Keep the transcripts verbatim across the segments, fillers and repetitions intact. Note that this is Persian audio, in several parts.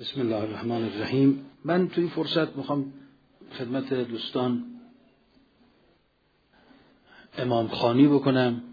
بسم الله الرحمن الرحیم. من توی فرصت میخوام خدمت دوستان امام خوانی بکنم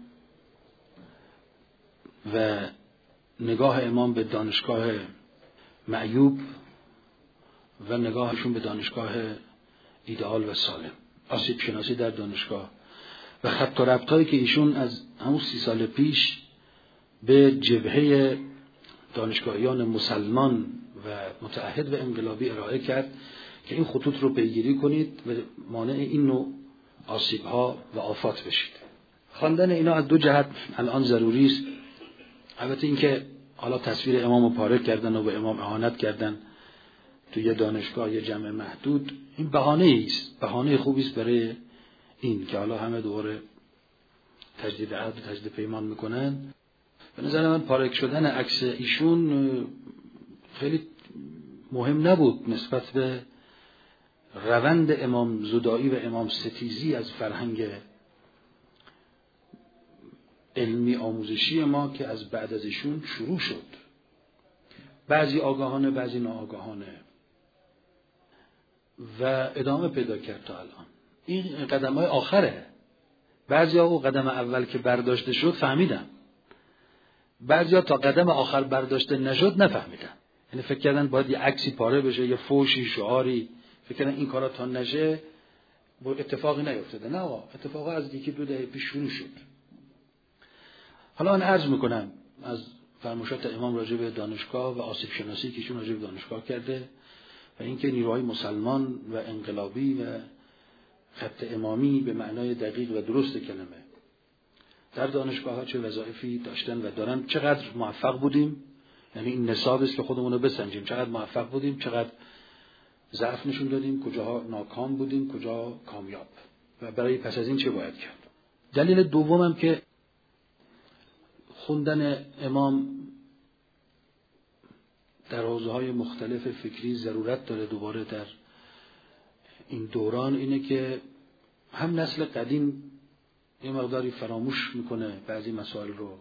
و نگاه امام به دانشگاه معیوب و نگاهشون به دانشگاه ایدئال و سالم، آسیب شناسی در دانشگاه و خط و ربطایی که ایشون از همون سی سال پیش به جبهه دانشگاهیان مسلمان و متعهد و انقلابی ارائه کرد که این خطوط رو پیگیری کنید و مانع این نوع آسیب‌ها و آفات بشید. خواندن اینا از دو جهت الان ضروری است. البته اینکه حالا تصویر امام رو پاره کردن و به امام اهانت کردن توی یه دانشگاه یه جمع محدود، این بهانه است، بهانه خوبی است برای این که حالا همه دوباره تجدید عهد و تجدید پیمان میکنن. به نظر من پاره شدن عکس ایشون خیلی مهم نبود نسبت به روند امام زدایی و امام ستیزی از فرهنگ علمی آموزشی ما که از بعد از ایشون شروع شد، بعضی آگاهانه بعضی ناآگاهانه و ادامه پیدا کرد تا الان. این قدم‌های آخره. بعضیا او قدم اول که برداشته شد فهمیدن، بعضیا تا قدم آخر برداشته نشد نفهمیدن. یعنی فکر کردن باید یه عکسی پاره بشه، یه فوشی شعاری، فکر کردن این کارا تا نشه اتفاقی نیفتاده. نه آقا، اتفاقا از یکی دو دهه پیش شروع شد. حالا من عرض میکنم از فرمایشات امام راجع به دانشگاه و آسیب شناسی که ایشون راجع به دانشگاه کرده و اینکه نیروهای مسلمان و انقلابی و خط امامی به معنای دقیق و درست کلمه در دانشگاه ها چه وظایفی داشتن و دارن، چقدر موفق بودیم. یعنی این نصاب است که خودمون رو بسنجیم، چقدر موفق بودیم، چقدر ضعف نشون دادیم، کجاها ناکام بودیم، کجا کامیاب و برای پس از این چه باید کرد. دلیل دومم که خوندن امام در حوزه‌های مختلف فکری ضرورت داره دوباره در این دوران اینه که هم نسل قدیم یه مقداری فراموش میکنه بعضی مسائل رو،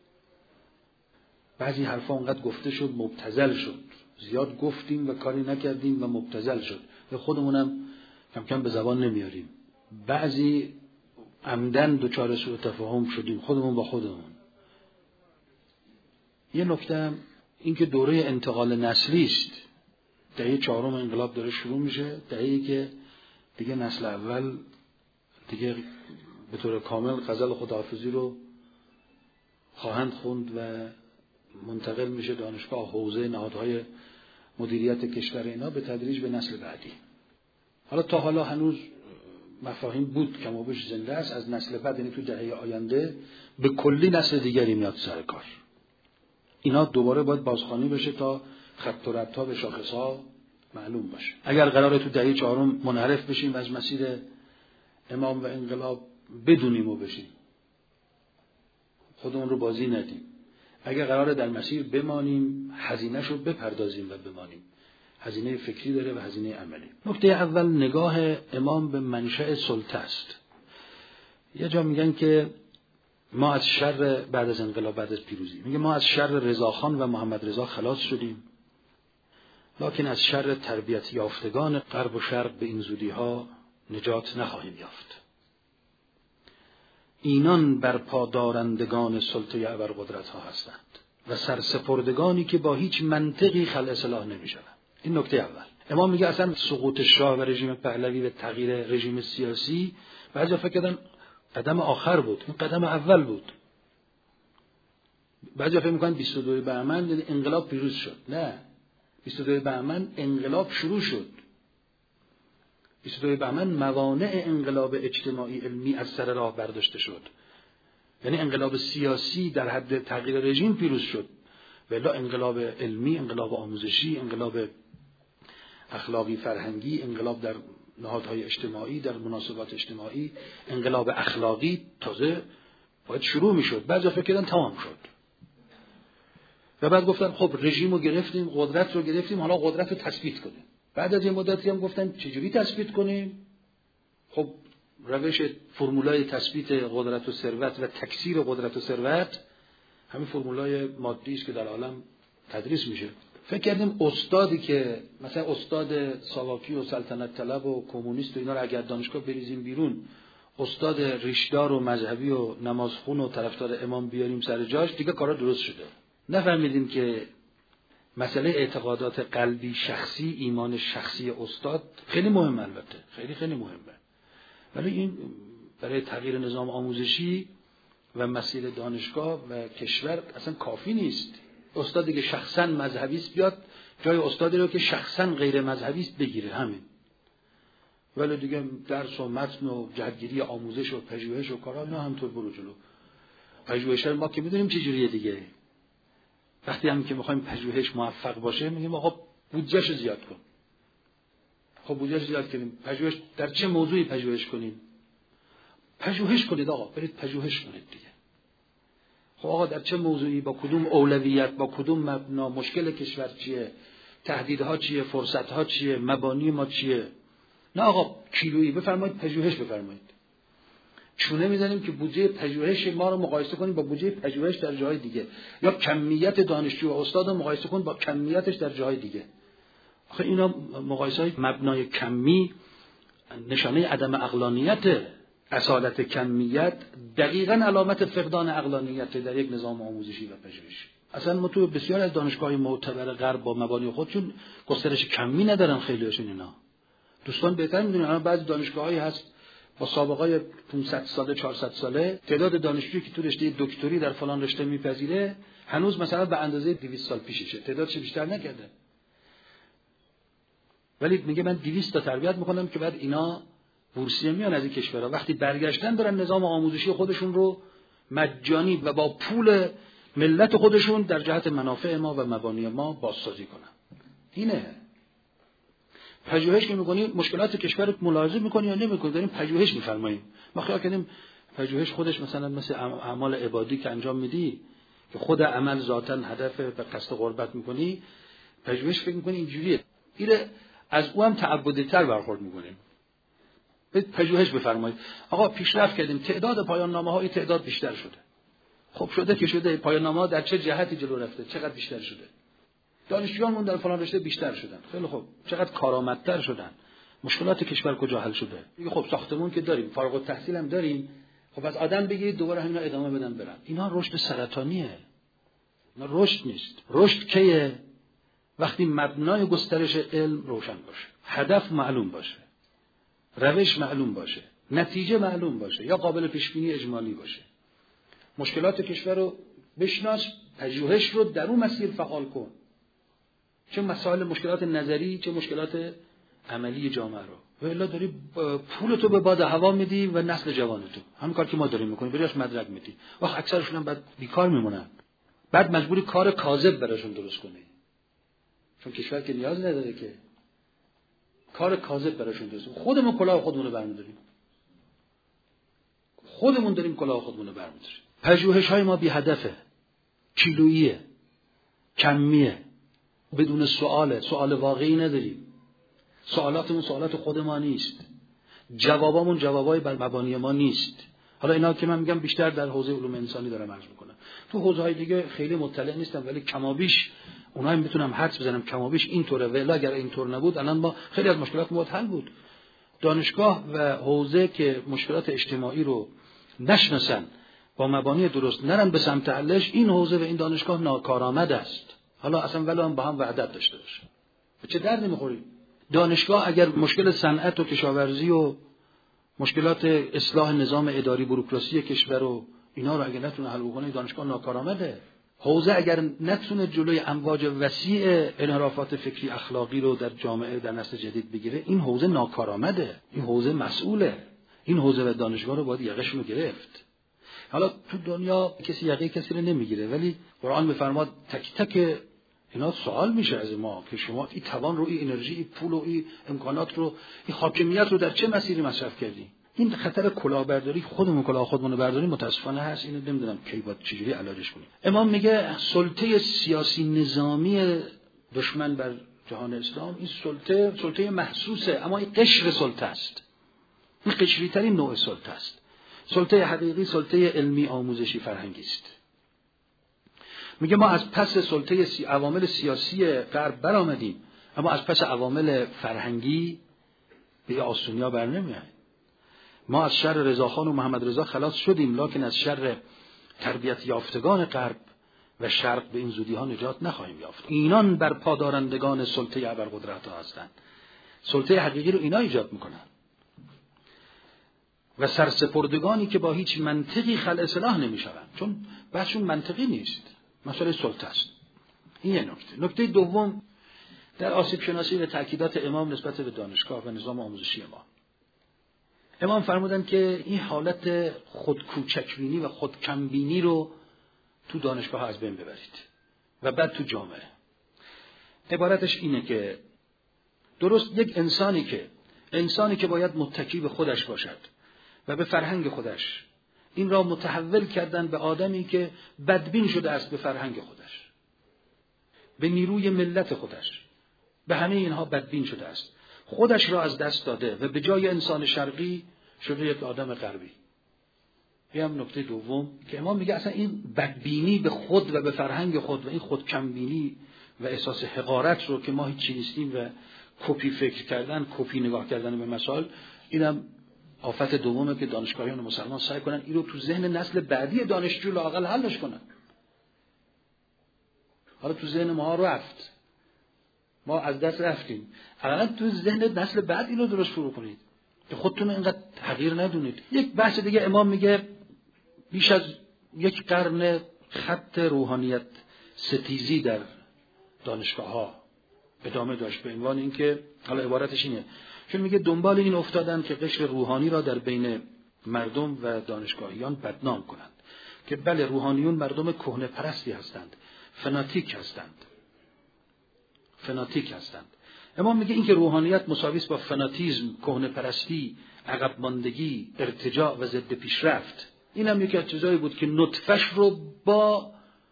بعضی حرفا اونقدر گفته شد مبتذل شد، زیاد گفتیم و کاری نکردیم و مبتذل شد و خودمونم کم کم به زبان نمیاریم، بعضی عمدن دچار سوء تفاهم شدیم خودمون با خودمون. یه نکته این که دوره انتقال نسلی است. دهه چهارم انقلاب داره شروع میشه، دهه‌ای که دیگه نسل اول دیگه به طور کامل غزل خداحافظی رو خواهند خوند و منتقل میشه دانشگاه، حوزه، نهادهای مدیریت کشور، اینا به تدریج به نسل بعدی. حالا تا حالا هنوز مفاهیم بود کم و بیش زنده است، از نسل بعد یعنی تو دهه آینده به کلی نسل دیگری میاد سر کار. اینا دوباره باید بازخوانی بشه تا خط و ربط‌ها به شاخص‌ها معلوم باشه. اگر قراره تو دهه چهارم منحرف بشیم و از مسیر امام و انقلاب بدونیم و بشیم، خودمون رو بازی ندیم. اگر قراره در مسیر بمانیم، هزینه‌شو رو بپردازیم و بمانیم. هزینه فکری داره و هزینه عملی. نکته اول نگاه امام به منشأ سلطه است. یه جا میگن که ما از شر بعد از انقلاب، بعد از پیروزی، میگه ما از شر رضاخان و محمد رضا خلاص شدیم، لکن از شر تربیت یافتگان غرب و شرق به این زودی ها نجات نخواهیم یافت. اینان برپا دارندگان سلطه ابرقدرت ها هستند و سرسپردگانی که با هیچ منطقی خلع اصلاح نمی شوند. این نکته اول. امام میگه اصلا سقوط شاه و رژیم پهلوی و تغییر رژیم سیاسی بعضی فکر کردن قدم آخر بود، این قدم اول بود. بعضی فکر میکنن بیست و دو بهمن انقلاب پیروز شد. نه، بیست و دو بهمن انقلاب شروع شد. بیست و دو بهمن موانع انقلاب اجتماعی علمی از سر راه برداشته شد. یعنی انقلاب سیاسی در حد تغییر رژیم پیروز شد، ولی انقلاب علمی، انقلاب آموزشی، انقلاب اخلاقی فرهنگی، انقلاب در نهادهای اجتماعی، در مناسبات اجتماعی، انقلاب اخلاقی تازه باید شروع میشد. بعضی فکر کردن تمام شد و بعد گفتن خب رژیم رو گرفتیم، قدرت رو گرفتیم، حالا قدرت رو تثبیت کنیم. بعد از این مدتی هم گفتن چجوری تثبیت کنیم؟ خب روش فرمولای تثبیت قدرت و ثروت و تکثیر قدرت و ثروت همین فرمولای مادی است که در عالم تدریس میشه. فکر کردیم استادی که مثلا استاد ساواکی و سلطنت طلب و کمونیست و اینا رو اگر دانشگاه بریزیم بیرون، استاد ریشدار و مذهبی و نمازخون و طرفدار امام بیاریم سر جاش، دیگه کارا درست شده. نفهمیدیم که مسئله اعتقادات قلبی شخصی، ایمان شخصی استاد خیلی مهمه، البته خیلی خیلی مهمه، ولی این برای تغییر نظام آموزشی و مسیر دانشگاه و کشور اصلا کافی نیست. استادی که شخصا مذهبی است بیاد جای استادی رو که شخصا غیر مذهبی است بگیره، همین. ولی دیگه درس و متن و جهتگیری آموزش و پژوهش و کارا نه همطور برو جلو. پژوهش ما که میدونیم چه جوریه دیگه. وقتی هم که میخوایم پژوهش موفق باشه میگیم آقا بودجهشو زیاد کن. خب بودجهش زیاد کنیم. پژوهش در چه موضوعی پژوهش کنیم؟ پژوهش کنید آقا، برید پژوهش کنید دیگه. خب آقا در چه موضوعی، با کدوم اولویت، با کدوم مبنا، مشکل کشور چیه، تهدیدها چیه، فرصتها چیه، مبانی ما چیه؟ نه آقا کیلویی بفرمایید پژوهش بفرمایید. چونه میزنیم که بودجه پژوهش ما رو مقایسه کنیم با بودجه پژوهش در جاهای دیگه، یا کمیت دانشجو و استاد رو مقایسه کنیم با کمیتش در جاهای دیگه. آخه اینا مقایسه‌های مبنای کمی نشانه عدم عقلانیت. اصالت کمیت دقیقاً علامت فقدان عقلانیت در یک نظام آموزشی و پژوهشی. اصلا ما تو بسیار از دانشگاه‌های معتبر غرب با مبانی خودشون گسترش کمی ندارن، خیلی‌هاشون اینا. دوستان بهتر می‌دونن الان بعضی دانشگاه‌هایی هست با سابقه‌ای پانصد ساله چهارصد ساله، تعداد دانشجویی که تو رشته دکتری در فلان رشته میپذیره هنوز مثلا به اندازه دویست سال پیششه، تعدادش بیشتر نکرده. ولی میگه من دویست تا تربیت میکنم که بعد اینا بورسیه میان از این کشورها، وقتی برگشتن دارن نظام آموزشی خودشون رو مجانی و با پول ملت خودشون در جهت منافع ما و مبانی ما بازسازی کنن. اینه پژوهش که میکنی مشکلات کشورت ملاحظه میکنی یا نمیکنی، داریم پژوهش میفرماییم. ما خیال کردیم پژوهش خودش مثلا مثل اعمال عبادی که انجام میدی که خود عمل ذاتاً هدف به قصد قربت میکنی، پژوهش فکر میکنی اینجوریه، اینه از او هم تعبدی‌تر برخورد میکنیم. پژوهش بفرمایید. آقا پیشرفت کردیم، تعداد پایان نامه‌های تعداد بیشتر شده. خب شده که شده، پایان نامه‌ها در چه جهتی جلو رفته، چقدر بیشتر شده؟ دانشجویان در فلان رشته بیشتر شدن. خیلی خوب، چقدر کارآمدتر شدن؟ مشکلات کشور کجا حل شده؟ میگه خب ساختمون که داریم، فارغ التحصیل هم داریم، خب از آدم بگیرید دوباره همینا ادامه بدن برن. اینا رشد سرطانیه. اینا رشد نیست. رشد کیه؟ وقتی مبنای گسترش علم روشن باشه، هدف معلوم باشه، روش معلوم باشه، نتیجه معلوم باشه، یا قابل پیش بینی اجمالی باشه. مشکلات کشور رو بشناس، پژوهش رو در اون مسیر فعال کن. چه مسائل مشکلات نظری، چه مشکلات عملی جامعه رو. و الا داری پول تو به باد هوا میدی و نسل جوان تو. همین کار که ما داریم میکنیم، بریاش مدرک میدی. وقت اکثرشون هم بعد بیکار میمونن. بعد مجبوری کار کاذب براشون درست کنی. چون کشور که نیاز نداره که کار کاذب براشون درست کنی. خودمون کلاه خودمون رو برمی‌داریم. خودمون داریم کلاه خودمون رو برمی‌داریم. پژوهش‌های ما بی هدفه. کیلوییه. کمیه. بدون سؤاله، سؤال واقعی نداریم. سوالاتمون سوالات خود ما نیست. جوابامون جوابای بر مبانی ما نیست. حالا اینا که من میگم بیشتر در حوزه علوم انسانی دارم عرض میکنم. تو حوزه‌های دیگه خیلی مطلع نیستم، ولی کمابیش اونها میتونم حدس بزنم کمابیش اینطوره، ولی اگر اینطور نبود الان ما خیلی از مشکلات ما حل بود. دانشگاه و حوزه که مشکلات اجتماعی رو نشناسن، با مبانی درست نرن به سمت حلش، این حوزه و این دانشگاه ناکارآمد است. حالا اصلا ولی هم با هم وحدت داشته باشه. چه دردی میخوری؟ دانشگاه اگر مشکل صنعت و کشاورزی و مشکلات اصلاح نظام اداری بوروکراسی کشور و اینا رو اگر نتونه حل کنه، دانشگاه ناکارآمده. حوزه اگر نتونه جلوی امواج وسیع انحرافات فکری اخلاقی رو در جامعه در نسل جدید بگیره، این حوزه ناکارآمده. این حوزه مسئوله. این حوزه و دانشگاه رو باید یقه‌شون رو گرفت. حالا تو دنیا کسی یقه کسی رو نمیگیره، ولی قرآن میفرماد تک تک اینا سوال میشه از ما که شما این توان رو، این انرژی، این پول و این امکانات رو، این حاکمیت رو در چه مسیری مصرف کردی؟ این خطر کلاهبرداری، خودمون کلاه خودمون رو برداریم متاسفانه هست. اینو نمیدونم کی باید چجوری علاجش کنیم. امام میگه سلطه سیاسی نظامی دشمن بر جهان اسلام، این سلطه سلطه محسوسه، اما این قشر سلطه است. این قشری ترین نوع سلطه است. سلطه حقیقی سلطه علمی آموزشی فرهنگی است. میگه ما از پس سلطه سی... عوامل سیاسی غرب برآمدیم، اما از پس عوامل فرهنگی به آسونیا بر نمیاییم. ما از شر رضاخان و محمد رضا خلاص شدیم، لکن از شر تربیت یافتگان غرب و شرق به این زودی ها نجات نخواهیم یافت. اینان بر پادارندگان سلطه ابرقدرت ها هستند. سلطه حقیقی رو اینا ایجاد میکنن و سرسپردگانی که با هیچ منطقی خلع اصلاح نمیشوند، چون بحثشون منطقی نیست، مسئله سلطه است. این یه نکته. نکته دوم در آسیب شناسی و تاکیدات امام نسبت به دانشگاه و نظام آموزشی ما. امام فرمودن که این حالت خودکوچکبینی و خودکمبینی رو تو دانشگاه ها از بین ببرید و بعد تو جامعه. عبارتش اینه که درست یک انسانی که انسانی که باید متکی به خودش باشد و به فرهنگ خودش، این را متحول کردن به آدمی که بدبین شده است به فرهنگ خودش، به نیروی ملت خودش، به همه اینها بدبین شده است، خودش را از دست داده و به جای انسان شرقی شده یک آدم غربی. این هم نکته دوم که امام میگه اصلا این بدبینی به خود و به فرهنگ خود و این خودکمبینی و احساس حقارت رو که ما هیچی نیستیم و کپی فکر کردن، کپی نگاه کردن به مسائل، اینم آفت دومه که دانشگاهیان مسلمان سعی کنن این رو تو ذهن نسل بعدی دانشجو لااقل حلش کنن. حالا تو ذهن ما رفت، ما از دست رفتیم، حالا تو ذهن نسل بعد اینو درست شروع کنید که خودتون اینقدر تغییر ندونید. یک بحث دیگه امام میگه بیش از یک قرن خط روحانیت ستیزی در دانشگاه ها ادامه داشت، به عنوان اینکه حالا عبارتش اینه، چون میگه دنبال این افتادن که قشر روحانی را در بین مردم و دانشگاهیان بدنام کنند که بله روحانیون مردم کهنه پرستی هستند، فناتیک هستند فناتیک هستند. امام میگه این که روحانیت مساوی است با فناتیزم، کهنه پرستی، عقب ماندگی، ارتجاع و ضد پیشرفت. این هم یکی از چیزایی بود که نطفش رو با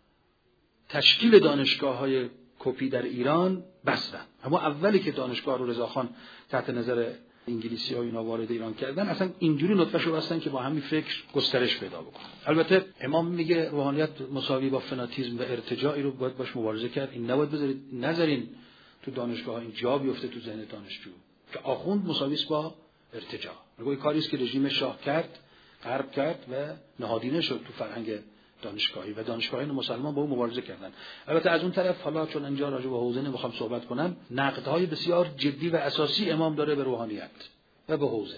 تشکیل دانشگاه‌های کپی در ایران بستن. اما اولی که دانشگاه رو رضاخان تحت نظر انگلیسی ها اینا وارد ایران کردن، اصلا اینجوری نطفش رو بستن که با همین فکر گسترش پیدا بکنه. البته امام میگه روحانیت مساوی با فناتیزم و ارتجاعی رو باید باش مبارزه کرد. این نباید بذارید نذارین تو دانشگاه این جا بیفته تو ذهن دانشجو که آخوند مساوی است با ارتجاع. میگه کاری است که رژیم شاه کرد، غرب کرد و نهادینه شد تو فرهنگ دانشگاهی و دانشگاهیان مسلمان با اون مبارزه کردن. البته از اون طرف حالا چون اینجا راجع به حوزه نمیخوام صحبت کنم، نقدهای بسیار جدی و اساسی امام داره به روحانیت و به حوزه،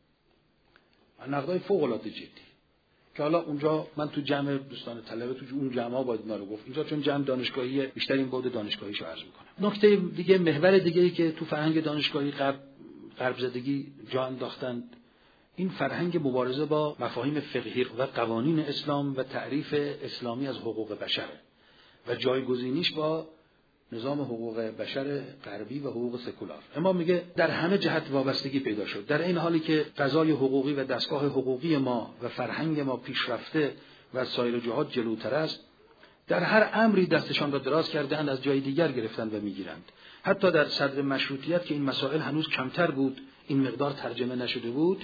نقدهای فوق العاده جدی که حالا اونجا من تو جمع دوستان طلبه تو اون جمع‌ها باید اینا رو گفت. اینجا چون جمع دانشگاهی بیشتر این بود دانشگاهیشو عرض میکنم. نکته دیگه، محور دیگه‌ای که تو فرهنگ دانشگاهی غرب غرب زدگی جا انداختند، این فرهنگ مبارزه با مفاهیم فقهی و قوانین اسلام و تعریف اسلامی از حقوق بشر و جایگزینیش با نظام حقوق بشر غربی و حقوق سکولار. امام میگه در همه جهت وابستگی پیدا شد، در این حالی که قضای حقوقی و دستگاه حقوقی ما و فرهنگ ما پیشرفته و از سایر جهات جلوتر است، در هر امری دستشان را دراز کردند از جای دیگر گرفتند و میگیرند. حتی در صدر مشروطیت که این مسائل هنوز کمتر بود، این مقدار ترجمه نشده بود،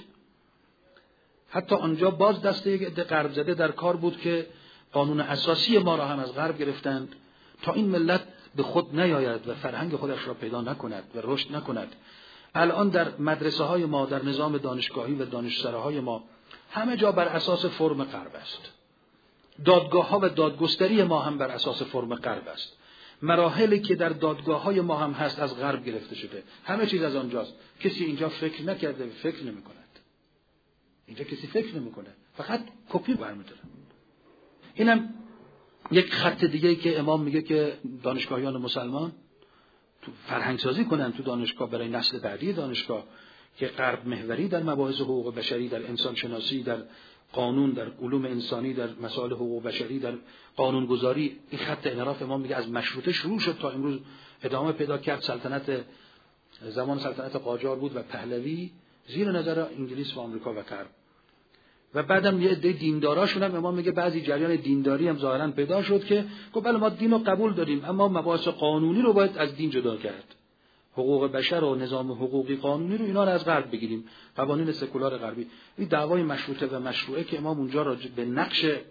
حتی آنجا باز دسته یک عده غرب زده در کار بود که قانون اساسی ما را هم از غرب گرفتند تا این ملت به خود نیاید و فرهنگ خودش را پیدا نکند و رشد نکند. الان در مدرسه های ما، در نظام دانشگاهی و دانشسرا های ما همه جا بر اساس فرم غرب است. دادگاه ها و دادگستری ما هم بر اساس فرم غرب است. مراحلی که در دادگاه های ما هم هست از غرب گرفته شده. همه چیز از آنجاست. کسی اینجا فکر نکرده و فکر نمی کند. اینجا کسی فکر نمی کنه. فقط کپی برمی‌داره. اینم یک خط دیگه‌ای که امام میگه که دانشگاهیان مسلمان تو فرهنگ سازی کنن تو دانشگاه برای نسل بعدی دانشگاه که غرب محوری در مباحث حقوق بشری، در انسان شناسی، در قانون، در علوم انسانی، در مسائل حقوق بشری، در قانون گذاری. این خط انحراف امام میگه از مشروطه شروع شد تا امروز ادامه پیدا کرد. سلطنت زمان سلطنت قاجار بود و پهلوی زیر نظر انگلیس و آمریکا و غرب. و بعدم یه عده دینداراشون هم امام میگه بعضی جریان دینداری هم ظاهرا پیدا شد که گفت بله ما دین رو قبول داریم اما مباحث قانونی رو باید از دین جدا کرد. حقوق بشر و نظام حقوقی قانونی رو اینا رو از غرب بگیریم، قوانین سکولار غربی. این دعوای مشروطه و مشروعه که امام اونجا راجع به نقش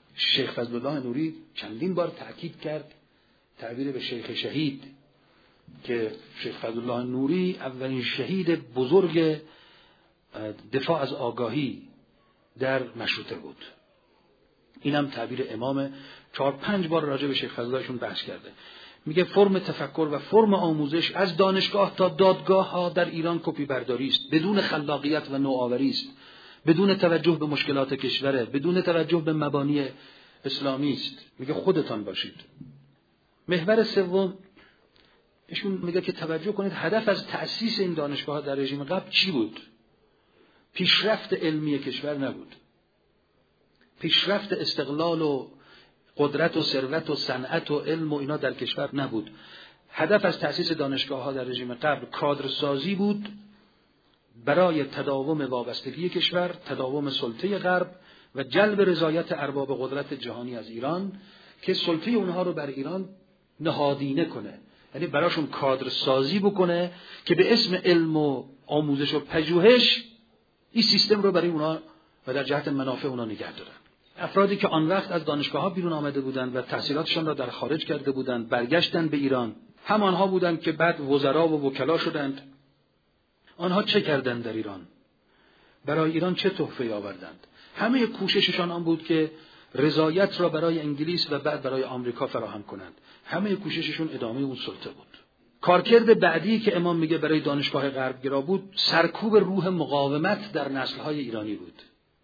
شیخ فضلالله نوری چندین بار تأکید کرد تعبیر به شیخ شهید که شیخ فضلالله نوری اولین شهید بزرگ دفاع از آگاهی در مشروطه بود. اینم تعبیر امام چهار پنج بار راجع به شیخ فضلاللهشون بحث کرده. میگه فرم تفکر و فرم آموزش از دانشگاه تا دادگاه ها در ایران کپی برداری است، بدون خلاقیت و نوآوری است، بدون توجه به مشکلات کشوره، بدون توجه به مبانی اسلامی است. میگه خودتان باشید. محور سوم ایشون میگه که توجه کنید هدف از تأسیس این دانشگاه در رژیم قبل چی بود؟ پیشرفت علمی کشور نبود. پیشرفت استقلال و قدرت و ثروت و صنعت و علم و اینا در کشور نبود. هدف از تأسیس دانشگاه ها در رژیم قبل کادرسازی بود برای تداوم وابستگی کشور، تداوم سلطه غرب و جلب رضایت ارباب قدرت جهانی از ایران که سلطه اونها رو بر ایران نهادینه کنه، یعنی براشون کادرسازی بکنه که به اسم علم و آموزش و پژوهش این سیستم رو برای اونها و در جهت منافع اونها نگه دارن. افرادی که آن وقت از دانشگاه ها بیرون آمده بودند و تحصیلاتشان را در خارج کرده بودند برگشتند به ایران، همانها بودند که بعد وزرا و وکلا شدند. آنها چه کردند در ایران؟ برای ایران چه تحفه‌ای آوردند؟ همه کوشششان آن بود که رضایت را برای انگلیس و بعد برای آمریکا فراهم کنند. همه کوشششون ادامه اون سلطه بود. کارکرد بعدی که امام میگه برای دانشگاه غربگرا بود سرکوب روح مقاومت در نسل‌های ایرانی بود.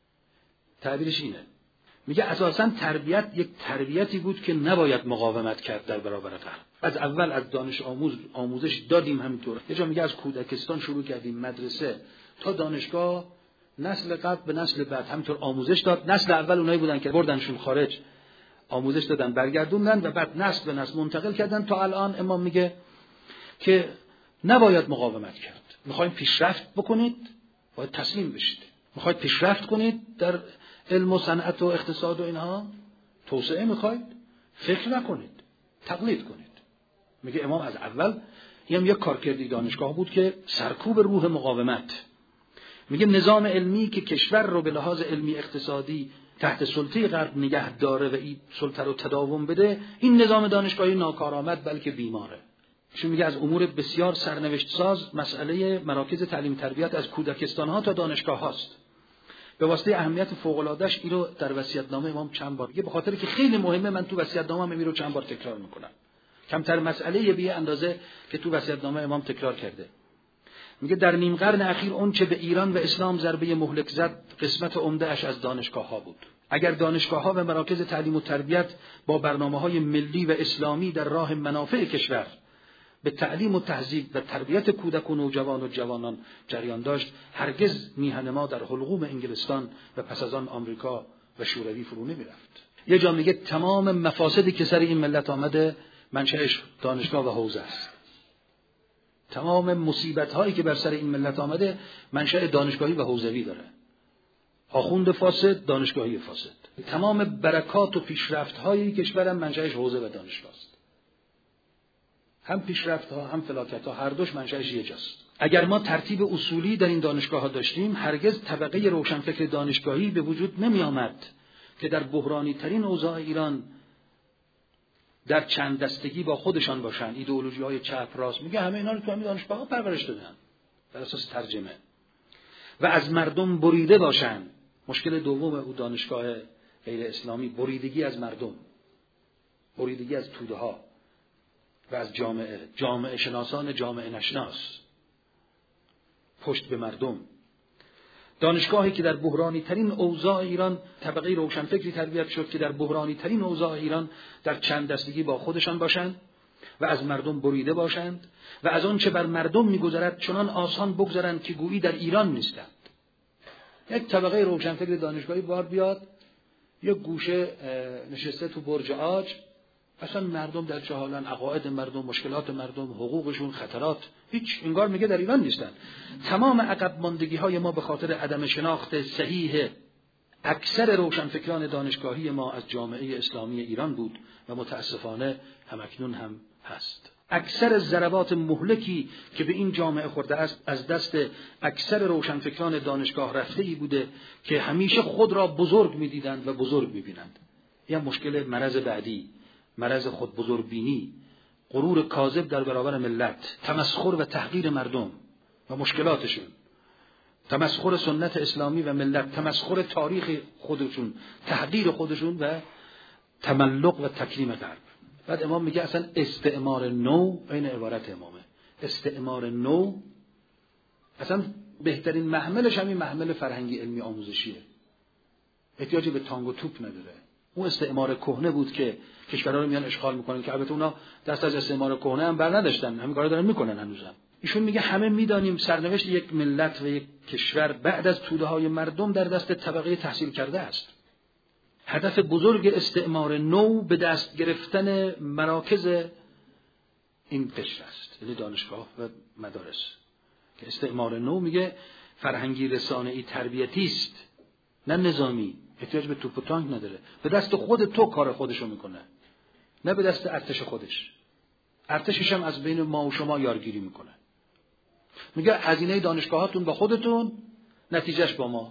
تعبیرش اینه. میگه اساساً تربیت یک تربیتی بود که نباید مقاومت کرد در برابر غرب. از اول از دانش آموز آموزش دادیم همینطور. یه جا میگه از کودکستان شروع کردیم مدرسه تا دانشگاه، نسل قبل به نسل بعد همینطور آموزش داد. نسل اول اونایی بودن که بردنشون خارج آموزش دادن برگردوندن و بعد نسل به نسل منتقل کردن تا الان. امام میگه که نباید مقاومت کرد. میخوایم پیشرفت بکنید باید تسلیم بشید. میخواید پیشرفت کنید در علم و صنعت و اقتصاد و اینها، توسعه میخواید، فکر نکنید، تقلید کنید. میگه امام از اول این هم یک کارکردی دانشگاه بود که سرکوب روح مقاومت. میگه نظام علمی که کشور رو به لحاظ علمی اقتصادی تحت سلطه غرب نگه داره و این سلطه رو تداوم بده، این نظام دانشگاهی ناکارآمد بلکه بیماره. چون میگه از امور بسیار سرنوشت ساز مسئله مراکز تعلیم تربیت از کودکستان ها تا دانشگاه هاست. به واسطه اهمیت فوق العاده‌اش این رو در وصیت‌نامه امام چند بار میگه، به خاطر که خیلی مهمه من تو وصیت‌نامه‌ام این رو چند بار تکرار میکنم. کمتر مسئله به اندازه که تو وصیت‌نامه امام تکرار کرده. میگه در نیم قرن اخیر اون چه به ایران و اسلام ضربه مهلک زد قسمت عمده اش از دانشگاه ها بود. اگر دانشگاه ها و مراکز تعلیم و تربیت با برنامه‌های ملی و اسلامی در راه منافع کشور به تعلیم و تهذیب و تربیت کودک و نوجوان و جوانان جریان داشت، هرگز میهن ما در حلقوم انگلستان و پس از آن آمریکا و شوروی فرو نمی‌رفت. یه جا میگه تمام مفاسدی که سر این ملت آمده منشأش دانشگاه و حوزه است. تمام مصیبت هایی که بر سر این ملت آمده منشأ دانشگاهی و حوزوی داره. آخوند فاسد، دانشگاهی فاسد. تمام برکات و پیشرفت های کشور هم منشأش حوزه و دانشگاه است. هم پیشرفت ها هم فلاکت ها هر دوش منشأش یه جاست. اگر ما ترتیب اصولی در این دانشگاه ها داشتیم، هرگز طبقه روشنفکر دانشگاهی به وجود نمی آمد که در بحرانی ترین اوضاع ایران در چند دستگی با خودشان باشن. ایدئولوژی های چپ راست، میگه همه اینا رو تو همین دانشگاه ها پرورش دادن بر اساس ترجمه، و از مردم بریده باشن. مشکل دوم او دانشگاه غیر اسلامی بریدگی از مردم، بریدگی از توده ها و از جامعه، جامعه شناسان جامعه نشناس، پشت به مردم. دانشگاهی که در بحرانی ترین اوضاع ایران طبقه روشنفکری تربیت شد که در بحرانی ترین اوضاع ایران در چند دستگی با خودشان باشند و از مردم بریده باشند و از آن چه بر مردم می‌گذرد چنان آسان بگذرند که گویی در ایران نیستند. یک طبقه روشنفکر دانشگاهی بار بیاد یک گوشه نشسته تو برج عاج، اصلا مردم در چه حالن، عقاید مردم، مشکلات مردم، حقوقشون، خطرات، هیچ انگار میگه در ایران نیستن. تمام عقب ماندگی های ما به خاطر عدم شناخت صحیح اکثر روشنفکران دانشگاهی ما از جامعه اسلامی ایران بود و متاسفانه همکنون هم هست. اکثر ضربات مهلکی که به این جامعه خورده است از دست اکثر روشنفکران دانشگاه رفته‌ای بوده که همیشه خود را بزرگ می‌دیدند و بزرگ می‌بینند. این مشکل مرض بعدی، مرض خود بزرگبینی، غرور کاذب در برابر ملت، تمسخر و تحقیر مردم و مشکلاتشون، تمسخر سنت اسلامی و ملت، تمسخر تاریخ خودشون، تحقیر خودشون و تملق و تکریم غرب. بعد امام میگه اصلا استعمار نو، این عبارت امامه، استعمار نو اصلا بهترین محملش همین محمل فرهنگی علمی آموزشیه، احتیاجی به تانگ و توپ نداره. اون استعمار کهنه بود که کشورها رو میان اشغال میکنن، که البته اونا دست از استعمار کهنه هم بر نداشتن، همین کارا دارن میکنن هنوزم. ایشون میگه همه میدانیم سرنوشت یک ملت و یک کشور بعد از توده های مردم در دست طبقه تحصیل کرده است. هدف بزرگ استعمار نو به دست گرفتن مراکز این قشر است، یعنی دانشگاه و مدارس. که استعمار نو میگه فرهنگی رسانه‌ای تربیتی است، نه نظامی، احتیاج به توپ و تانک نداره، به دست خود تو کار خودشو میکنه، نه به دست ارتش خودش. ارتشش هم از بین ما و شما یارگیری میکنه. میگه هزینه دانشگاهاتون با خودتون، نتیجهش با ما،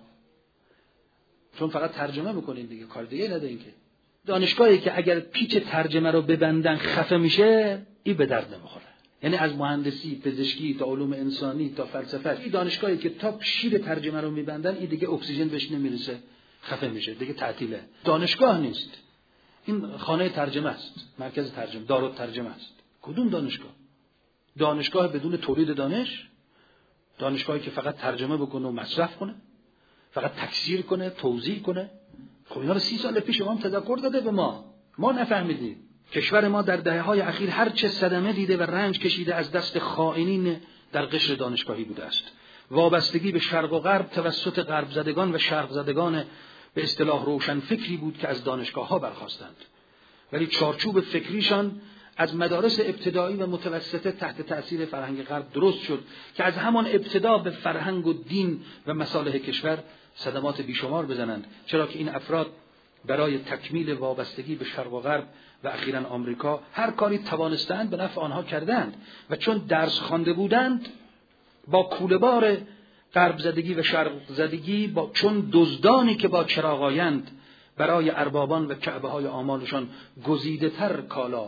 چون فقط ترجمه میکنین دیگه، کار دیگه ندارین. که دانشگاهی که اگر پیچ ترجمه رو ببندن خفه میشه، این به درد نمیخوره. یعنی از مهندسی، پزشکی تا علوم انسانی تا فلسفه، این دانشگاهی که تا شیر ترجمه رو میبندن، این دیگه اکسیژن بهش نمیرسه، خفه میشه، دیگه تعطیله. دانشگاه نیست، این خانه ترجمه است، مرکز ترجمه، دارالترجمه است. کدوم دانشگاه؟ دانشگاه بدون تولید دانش، دانشگاهی که فقط ترجمه بکنه و مصرف کنه، فقط تکثیر کنه، توزیع کنه. خب اینا رو سی سال پیش امام تذکر داده به ما، ما نفهمیدیم. کشور ما در دهه‌های اخیر هر چه صدمه دیده و رنج کشیده از دست خائنین در قشر دانشگاهی بوده است. وابستگی به شرق و غرب توسط غرب زدگان و شرق زدگان به اصطلاح روشن فکری بود که از دانشگاه‌ها برخاستند، ولی چارچوب فکریشان از مدارس ابتدایی و متوسطه تحت تأثیر فرهنگ غرب درست شد که از همان ابتدا به فرهنگ و دین و مصالح کشور صدمات بیشمار بزنند، چرا که این افراد برای تکمیل وابستگی به شرق و غرب و اخیراً آمریکا هر کاری توانستند به نفع آنها کردند و چون درس خوانده بودند با کوله‌بار غرب زدگی و شرق زدگی، با چون دزدانی که با چراغایند برای اربابان و کعبه های آمالشان گزیده تر کالا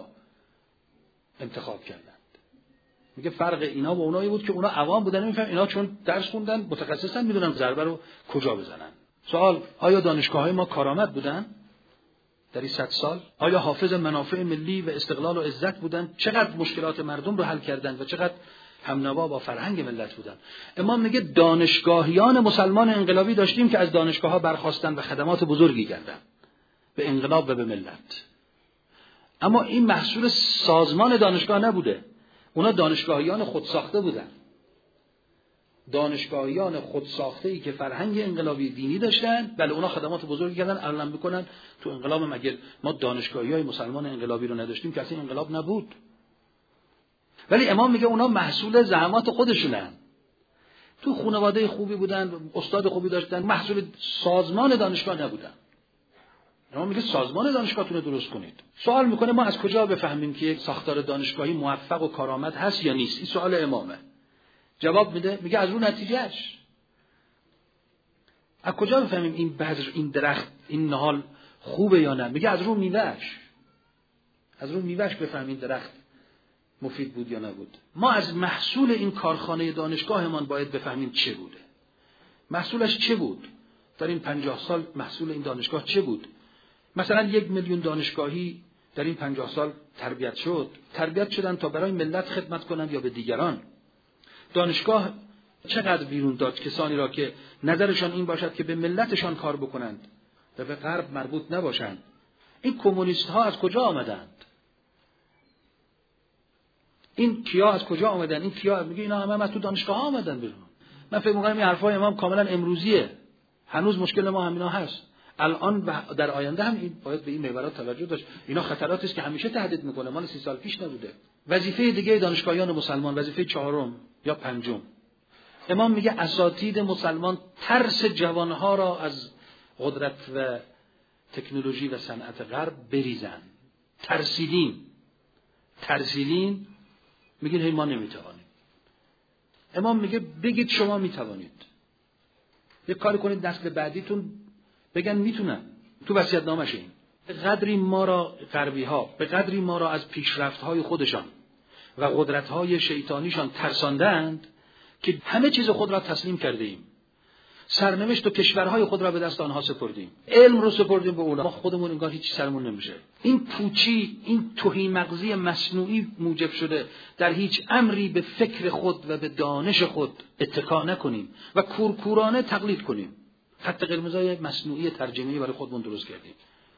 انتخاب کردند. میگه فرق اینا با اونایی بود که اونا عوام بودن، نمیفهم، اینا چون درس خوندن متخصصن، میدونن ضربه رو کجا بزنن. سوال: آیا دانشگاه‌های ما کارآمد بودن در این صد سال؟ آیا حافظ منافع ملی و استقلال و عزت بودن؟ چقدر مشکلات مردم رو حل کردند و چقدر همنوا با فرهنگ ملت بودن؟ امام میگه دانشگاهیان مسلمان انقلابی داشتیم که از دانشگاه‌ها برخاستن و خدمات بزرگی کردند به انقلاب و به ملت. اما این محصول سازمان دانشگاه نبوده، اونا دانشگاهیان خودساخته بودن، دانشگاهیان خودساخته‌ای که فرهنگ انقلابی دینی داشتن. بله اونا خدمات بزرگی کردن، علم بکنن تو انقلاب مگر ما دانشگاهیای مسلمان انقلابی رو نداشتیم که اصلا انقلاب نبود. ولی امام میگه اونا محصول زحمات خودشونن، تو خانواده خوبی بودن، استاد خوبی داشتن، محصول سازمان دانشگاه نبودن. امام میگه سازمان دانشگاهتون رو درست کنید. سوال میکنه ما از کجا بفهمیم که یک ساختار دانشگاهی موفق و کارآمد هست یا نیست؟ این سوال امامه. جواب میده، میگه از رو نتیجهش. از کجا بفهمیم این بذر، این درخت، این نهال خوبه یا نه؟ میگه از رو میوهش. از رو میوهش بفهمیم این درخت مفید بود یا نبود. ما از محصول این کارخانه دانشگاهمان باید بفهمیم چه بوده. محصولش چه بود؟ در این پنجاه سال محصول این دانشگاه چه بود؟ مثلا یک میلیون دانشگاهی در این پنجاه سال تربیت شد. تربیت شدن تا برای ملت خدمت کنند یا به دیگران. دانشگاه چقدر بیرون داد کسانی را که نظرشان این باشد که به ملتشان کار بکنند و به غرب مربوط نباشند. این کمونیست ها از کجا آمدند؟ این کیا از کجا آمدند؟ این کیا؟ میگه اینا همه از تو دانشگاه ها آمدن بیرون. من فکر می‌کنم این حرفای امام کاملا امروزیه. هنوز مشکل ما همینا هست. الان و در آینده هم این باید به این محورات توجه داشت. اینا خطراتی است که همیشه تهدید میکنه، مال سی سال پیش نبوده. وظیفه دیگه دانشگاهیان مسلمان، وظیفه چهارم یا پنجم، امام میگه اساتید مسلمان ترس جوانها را از قدرت و تکنولوژی و صنعت غرب بریزن. ترسیدیم ترسیدیم میگین هی ما نمیتوانیم. امام میگه بگید شما میتوانید. یک کاری کنید نسل بعدیتون بگن میتونن. تو وصیت‌نامه‌ش این به قدری ما را غربی ها به قدری ما را از پیشرفت های خودشان و قدرت های شیطانیشان ترساندند که همه چیز خود را تسلیم کرده ایم. سرنوشت و کشورهای خود را به دست آنها سپردیم، علم رو سپردیم به اونا، ما خودمون انگار هیچ سرمون نمیشه. این پوچی، این تهی مغزی مصنوعی موجب شده در هیچ امری به فکر خود و به دانش خود اتکا نکنیم و کورکورانه تقلید کنیم. خط قرمزای مصنوعی ترجمه‌ای برای خودمون درست کردیم.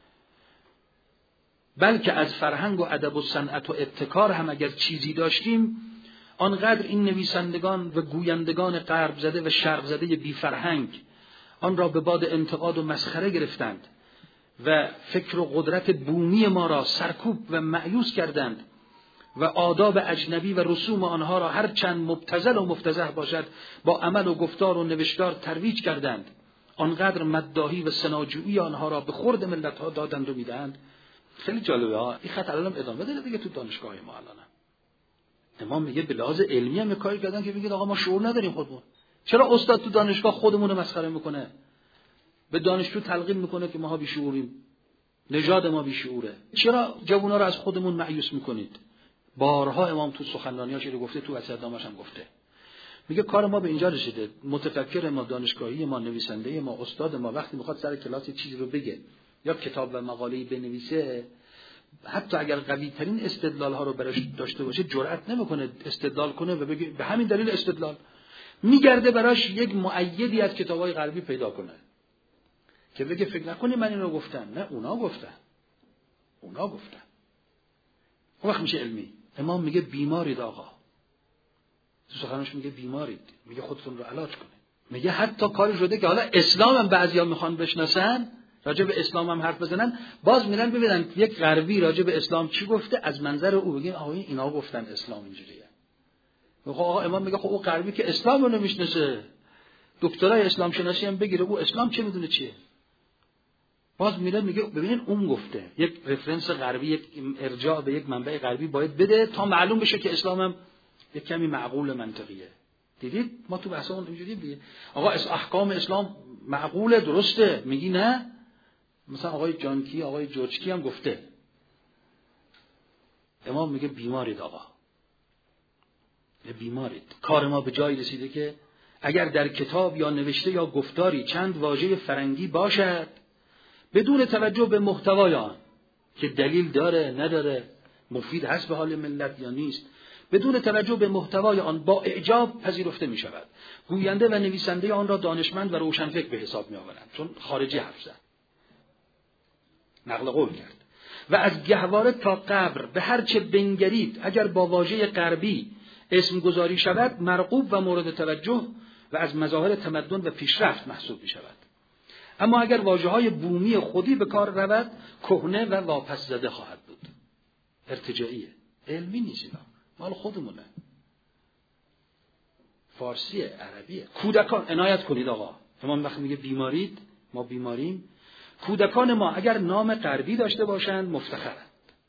بلکه از فرهنگ و ادب و صنعت و ابتکار هم اگر چیزی داشتیم، آنقدر این نویسندگان و گویندگان غرب زده و شرق زده بی فرهنگ آن را به باد انتقاد و مسخره گرفتند و فکر و قدرت بومی ما را سرکوب و مأیوس کردند و آداب اجنبی و رسوم آنها را هر چند مبتذل و مفتضح باشد با عمل و گفتار و نوشتار ترویج کردند. آنقدر مداحی و سناجویی آنها را به خورد ملت ها دادند و میدهند. خیلی جالبه ها. این خط الان ادامه داره دیگه تو دانشگاه ما الان. امام میگه به لحاظ علمی هم کاری کردن که میگه آقا ما شعور نداریم خودمون. چرا استاد تو دانشگاه خودمون رو مسخره میکنه؟ به دانشجو تلقین میکنه که ماها بیشعوریم، نژاد ما بیشعوره. چرا جوونا رو از خودمون مایوس میکنید؟ بارها امام تو سخنرانیاش رو گفته، تو وصیت‌نامه‌اش هم گفته. میگه کار ما به اینجا رسیده، متفکر ما، دانشگاهی ما، نویسنده ما، استاد ما وقتی میخواد سر کلاس چیزی رو بگه یا کتاب و مقاله‌ای بنویسه، حتی اگر قوی ترین استدلال ها رو براش داشته باشه جرئت نمیکنه استدلال کنه و بگه به همین دلیل استدلال، میگرده براش یک مؤیدی از کتابای غربی پیدا کنه که بگه فکر نکنی من اینو گفتم، نه اونا گفتن اونا گفتن اون وقت میشه علمی. امام میگه بیمارید آقا، تو سخنش میگه بیمارید، میگه خودتون رو علاج کنید. میگه حتی کاری شده که حالا اسلام هم بعضیا میخوان بشناسن، راجع به اسلام هم حرف بزنن، باز میرن ببینن یک غربی راجع به اسلام چی گفته، از منظر او بگیم آقا اینا گفتن اسلام اینجوریه. میگه آقا امام میگه خب او غربی که اسلام رو نمیشناسه، دکترای اسلام شناسی هم بگیره، او اسلام چه میدونه چیه؟ باز میره میگه ببینین اون گفته. یک رفرنس غربی، یک ارجاع به یک منبع غربی باید بده تا معلوم بشه که اسلام هم یک کمی معقول منطقیه. دیدید ما تو بحثمون اینجوری دیگه آقا احکام اسلام معقوله، درسته، میگی نه. مثلا آقای جانکی، آقای جورجکی هم گفته. امام میگه بیمارید آقا، بیمارید. کار ما به جایی رسیده که اگر در کتاب یا نوشته یا گفتاری چند واژه فرنگی باشد بدون توجه به محتوای آن که دلیل داره نداره، مفید هست به حال ملت یا نیست، بدون توجه به محتوای آن با اعجاب پذیرفته می شود. گوینده و نویسنده آن را دانشمند و روشنفکر به حساب می آورند، چون خارجی حرف زد، نقل قول کرد. و از گهواره تا قبر به هر چه بنگرید اگر با واژه غربی اسم گذاری شود مرغوب و مورد توجه و از مظاهر تمدن و پیشرفت محسوب می شود. اما اگر واژه‌های بومی خودی به کار رود کهنه و واپس زده خواهد بود. ارتجاعیه، علمی نیست، اینا مال خودمونه، فارسیه، عربیه. کودکان عنایت کنید آقا، امام وقتی میگه بیمارید، ما بیماریم. کودکان ما اگر نام غربی داشته باشند مفتخرند،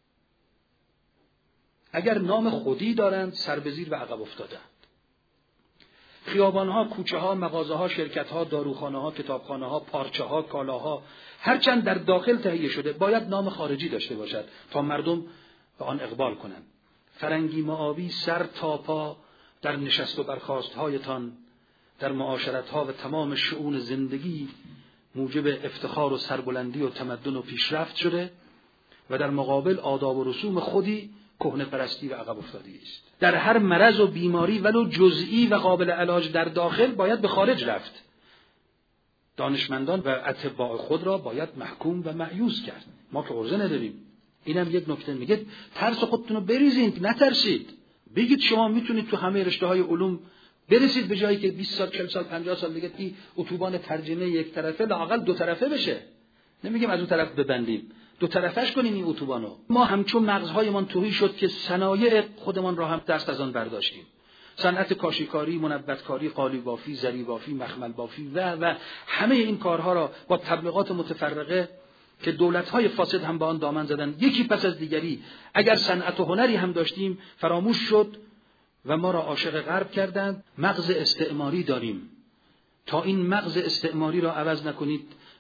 اگر نام خودی دارند سر به زیر و عقب افتادند. خیابانها، کوچه‌ها، مغازه‌ها، شرکت‌ها، داروخانه‌ها، کتابخانه‌ها، پارچه‌ها، کالاها هرچند در داخل تهیه شده باید نام خارجی داشته باشد تا مردم به آن اقبال کنند. فرنگی معابی سر تا پا در نشست و برخاست‌هایتان، در معاشرت‌ها و تمام شؤون زندگی موجب افتخار و سربلندی و تمدن و پیشرفت شده و در مقابل آداب و رسوم خودی کهنه پرستی و عقب افتادگی است. در هر مرض و بیماری ولو جزئی و قابل علاج در داخل باید به خارج رفت. دانشمندان و اطباء خود را باید محکوم و مأیوس کرد. ما که عرضه نداریم. اینم یک نکته. میگه ترس خودتون رو بریزید، نترسید. بگید شما میتونید تو همه رشته‌های علوم برسید به جایی که بیست سال، چهل سال، پنجاه سال دیگه این اتوبان ترجمه یک طرفه لااقل دو طرفه بشه. نمیگیم از اون طرف ببندیم، دو طرفش کنیم این اتوبانو. ما همچون مغزهایمان تهی شد که صنایع خودمان را هم دست از آن برداشتیم. صنعت کاشیکاری، منبتکاری، قالی بافی، زری بافی، مخمل بافی و و همه این کارها را با تبلیغات متفرقه که دولت‌های فاسد هم با آن دامن زدن یکی پس از دیگری، اگر صنعت و هنری هم داشتیم فراموش شد و ما را عاشق غرب کردند. مغز استعماری داریم. تا این مغز استعماری را عوض نکنید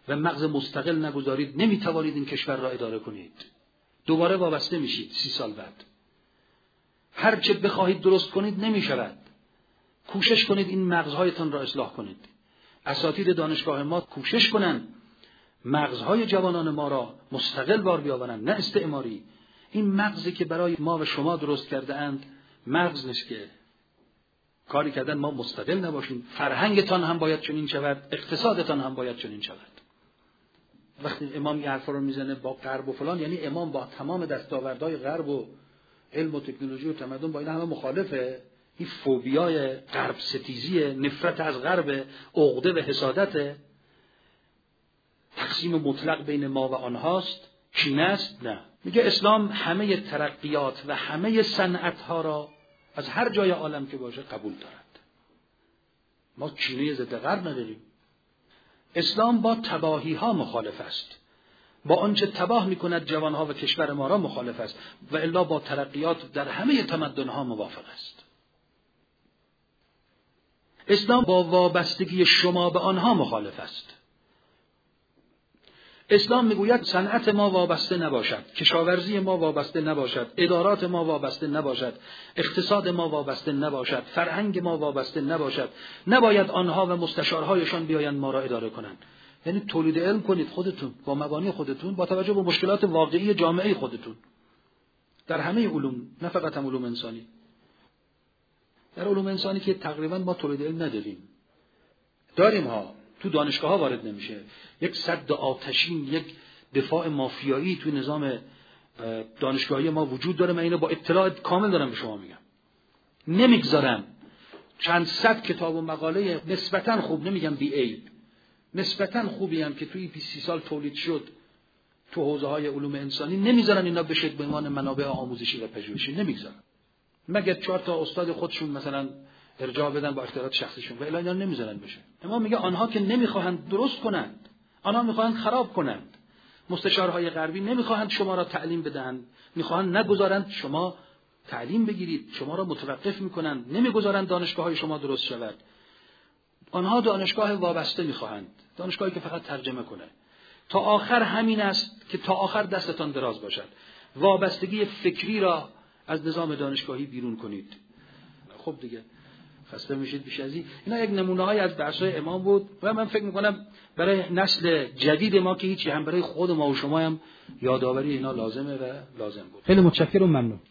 و مغز مستقل نگذارید نمیتوانید این کشور را اداره کنید. دوباره وابسته میشید سی سال بعد. هر چه بخواهید درست کنید نمیشود. کوشش کنید این مغزهایتان را اصلاح کنید. اساتید دانشگاه ما کوشش کنند مغزهای جوانان ما را مستقل بار بیاورند، نه استعماری. این مغزی که برای ما و شما درست کرده اند مغز نیست که کاری کردن ما مستقل نباشیم. فرهنگتان هم باید چنین شود، اقتصادتان هم باید چنین شود. وقتی امام این حرفا رو میزنه با غرب و فلان، یعنی امام با تمام دستاوردهای غرب و علم و تکنولوژی و تمدن با این همه مخالفه. این فوبیای غرب ستیزی، نفرت از غرب، عقده و حسادت، تقسیم مطلق بین ما و آنهاست، کینه است. نه، میگه اسلام همه ترقیات و همه صنعت‌ها را از هر جای عالم که باشه قبول دارد. ما کینه ضد غرب نداریم. اسلام با تباهی‌ها مخالف است، با آنچه تباه می‌کند جوان‌ها و کشور ما را مخالف است، و الا با ترقیات در همه تمدن‌ها موافق است. اسلام با وابستگی شما به آنها مخالف است. اسلام میگوید صنعت ما وابسته نباشد، کشاورزی ما وابسته نباشد، ادارات ما وابسته نباشد، اقتصاد ما وابسته نباشد، فرهنگ ما وابسته نباشد. نباید آنها و مستشارهایشان بیایند ما را اداره کنند. یعنی تولید علم کنید خودتون، با مبانی خودتون، با توجه به مشکلات واقعی جامعه خودتون، در همه علوم، نه فقط هم علوم انسانی. در علوم انسانی که تقریبا ما تولید علم نداریم، داریم ها، تو دانشگاه ها وارد نمیشه. یک سد آتشین، یک دفاع مافیایی تو نظام دانشگاهی ما وجود داره. من اینو با اطلاع کامل دارم به شما میگم. نمیگذارن چند صد کتاب و مقاله نسبتاً خوب، نمیگم بی عیب، نسبتاً خوبی هم که توی بیست سال تولید شد تو حوزه های علوم انسانی، نمیذارن اینا بشه به عنوان منابع آموزشی و پژوهشی. نمیگذارن، مگر چهار تا استاد خودشون مثلا ارجاع بدن با اختیارات شخصیشون، و الا اینا نمیذارن بشه. اما میگه آنها که نمیخواهند درست کنند، آنها میخواهند خراب کنند. مستشارهای غربی نمیخواهند شما را تعلیم بدهند، میخواهند نگذارند شما تعلیم بگیرید، شما را متوقف میکنند، نمیگذارند دانشگاه‌های شما درست شود. آنها دانشگاه وابسته میخواهند، دانشگاهی که فقط ترجمه کنه. تا آخر همین است که تا آخر دستتان دراز باشد. وابستگی فکری را از نظام دانشگاهی بیرون کنید. خب دیگه خسته میشید بیش از این. اینا یک نمونه‌های از درس‌های امام بود و من فکر می‌کنم برای نسل جدید ما که هیچی، هم برای خود ما و شما هم یادآوری اینا لازمه و لازم بود. خیلی متشکرم، ممنون.